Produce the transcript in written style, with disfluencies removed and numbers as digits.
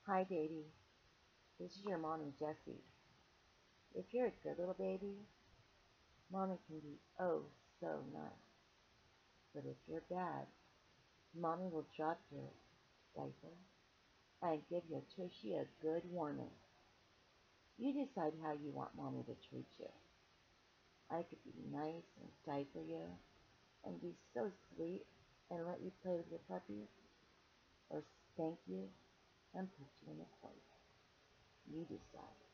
Hi, Davy. This is your mommy, Jessie. If you're a good little baby, mommy can be oh so nice. But if you're bad, mommy will drop your diaper and give your tushy a good warming. You decide how you want mommy to treat you. I could be nice and diaper you and be so sweet and let you play with your puppy, or spank you and put you in a corner. You decide.